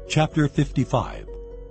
Chapter 55.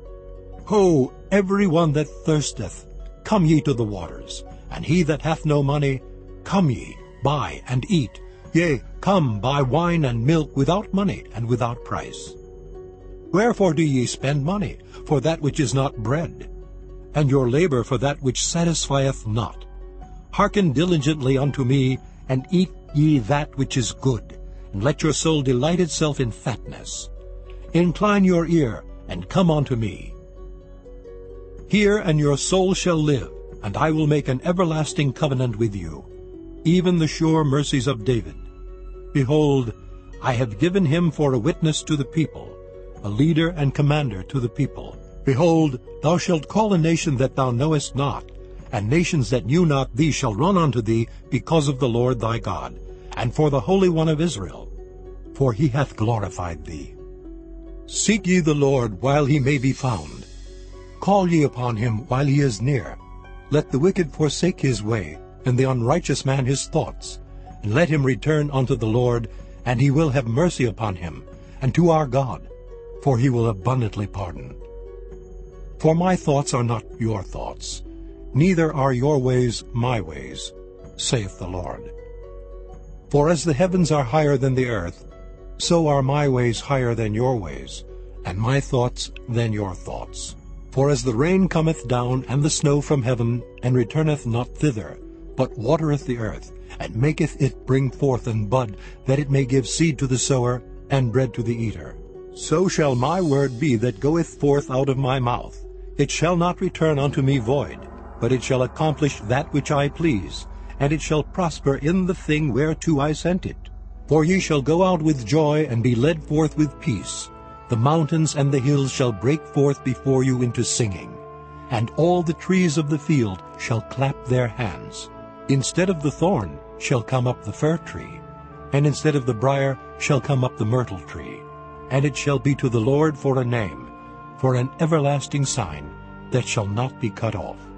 Ho, every one that thirsteth, come ye to the waters, and he that hath no money, come ye, buy and eat. Yea, come, buy wine and milk without money and without price. Wherefore do ye spend money for that which is not bread, and your labor for that which satisfieth not? Hearken diligently unto me, and eat ye that which is good, and let your soul delight itself in fatness. Incline your ear, and come unto me. Hear, and your soul shall live, and I will make an everlasting covenant with you, even the sure mercies of David. Behold, I have given him for a witness to the people, a leader and commander to the people. Behold, thou shalt call a nation that thou knowest not, and nations that knew not thee shall run unto thee because of the Lord thy God, and for the Holy One of Israel, for he hath glorified thee. Seek ye the Lord while he may be found. Call ye upon him while he is near. Let the wicked forsake his way, and the unrighteous man his thoughts. And let him return unto the Lord, and he will have mercy upon him, and to our God, for he will abundantly pardon. For my thoughts are not your thoughts, neither are your ways my ways, saith the Lord. For as the heavens are higher than the earth, so are my ways higher than your ways, and my thoughts than your thoughts. For as the rain cometh down and the snow from heaven, and returneth not thither, but watereth the earth, and maketh it bring forth and bud, that it may give seed to the sower, and bread to the eater, so shall my word be that goeth forth out of my mouth. It shall not return unto me void, but it shall accomplish that which I please, and it shall prosper in the thing whereto I sent it. For ye shall go out with joy, and be led forth with peace. The mountains and the hills shall break forth before you into singing, and all the trees of the field shall clap their hands. Instead of the thorn shall come up the fir tree, and instead of the brier shall come up the myrtle tree. And it shall be to the Lord for a name, for an everlasting sign that shall not be cut off.